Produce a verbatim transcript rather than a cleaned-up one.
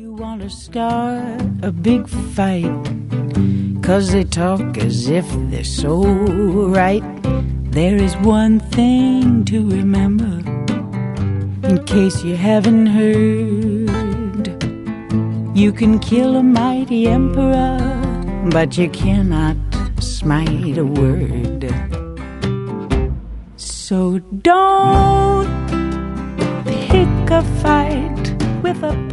You want to start a big fight, 'cause they talk as if they're so right. There is one thing to remember, in case you haven't heard. You can kill a mighty emperor, but you cannot smite a word. So don't pick a fight with a